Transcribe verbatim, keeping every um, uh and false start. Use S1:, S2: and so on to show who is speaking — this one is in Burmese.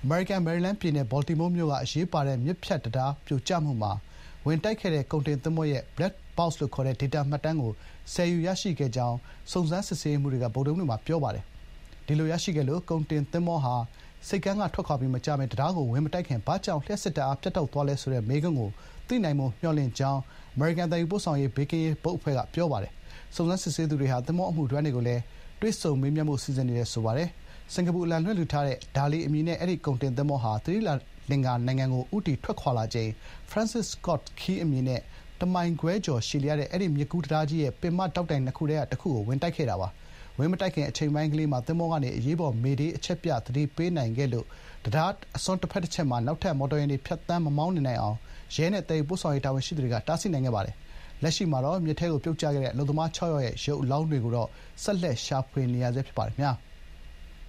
S1: မေရိကန်မယ်ရီလန်းပြည်နယ်ဘော်တီမိုးမြို့ကအရေးပါတဲ့မြစ်ဖြတ်တံတားပြိုကျမှုမှာဝင်တိုက်ခဲ့တဲ့ကုန်တင်သင်္ဘောရဲ့ Black Box လို့ခေါ်တဲ့ဒေတာမှတ်တမ်းကိုဆယ်ယူရရှိခဲ့ကြောင်းစုံစမ်းစစ်ဆေးရေးမှူးတွေကဗုဒ္ဓဟူးနေ့မှာပြောပါတယ်။ဒီလိုရရှိခဲ့လို့ကုန်တင်သင်္ဘောဟာဆိပ်ကမ်းကထွက်ခွာပြီးမကြာမီတံတားကိုဝင်မတိုက်ခင်ဘာကြောင့်လျှပ်စစ်ဓာတ်အားပြတ်တောက်သွားလဲဆိုတဲ့မေးခွန်းကိုသိနိုင်ဖို့မျှော်လင့်ကြောင်းအမေရိကန်သယ်ယူပို့ဆောင်ရေးဘေးကင်းရေးဘုတ်အဖွဲ့ကပြောပါတယ်။စုံစမ်းစစ်ဆေးသူတွေဟာသင်္ဘောအမှုထမ်းတွေကိုလည်းတွေ့ဆုံမေးမြန်းဖို့စီစဉ်နေတယ်ဆိုပါတယ်။စင်ကာပူအလံလွှင့်ထူထားတဲ့ဒါလီအမည်နဲ့အဲဒီကုန်တင်သင်္ဘောဟာသီရိလင်္ကာနိုင်ငံကိုဦးတည်ထွက်ခွာလာချိန် Francis Scott Key အမည်နဲ့တမိုင်ခွဲကျော်ရှည်လျားတဲ့အဲဒီမြစ်ကူးတံတားကြီးရဲ့ပင်မတောက်တိုင်နှစ်ခုထဲကတစ်ခုကိုဝင်တိုက်ခဲ့တာပါ။ဝင်မတိုက်ခင်အချိန်ပိုင်းကလေးမှာသင်္ဘောကနေအရေးပေါ်မေဒေးအချက်ပြသတိပေးနိုင်ခဲ့လို့တံတားအစွန်းတစ်ဖက်တစ်ချက်မှာနောက်ထပ်မော်တော်ယာဉ်တွေဖြတ်သန်းမမောင်းနှင်နိုင်အောင်ရဲနဲ့သယ်ယူပို့ဆောင်ရေးတာဝန်ရှိသူတွေကတားဆီးနိုင်ခဲ့ပါတယ်။လက်ရှိမှာတော့မြစ်ထဲကိုပြုတ်ကျခဲ့တဲ့အလုပ်သမားခြောက်ယောက်ရဲ့ရုပ်အလောင်းတွေကိုတော့ဆက်လက်ရှာဖွေနေရဆဲဖြစ်ပါတယ်ခင်ဗျာ။